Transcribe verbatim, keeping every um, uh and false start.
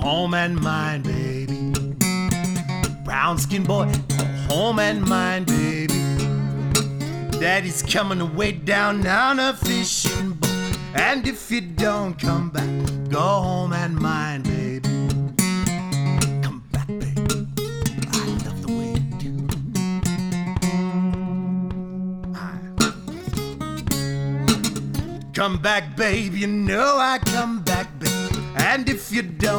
home and mine, baby. Brown skin boy, go home and mine, baby. Daddy's coming away down on a fishing boat. And if you don't come back, go home and mine, baby. Come back, baby. I love the way you do. I... Come back, baby. You know I come back, baby. And if you don't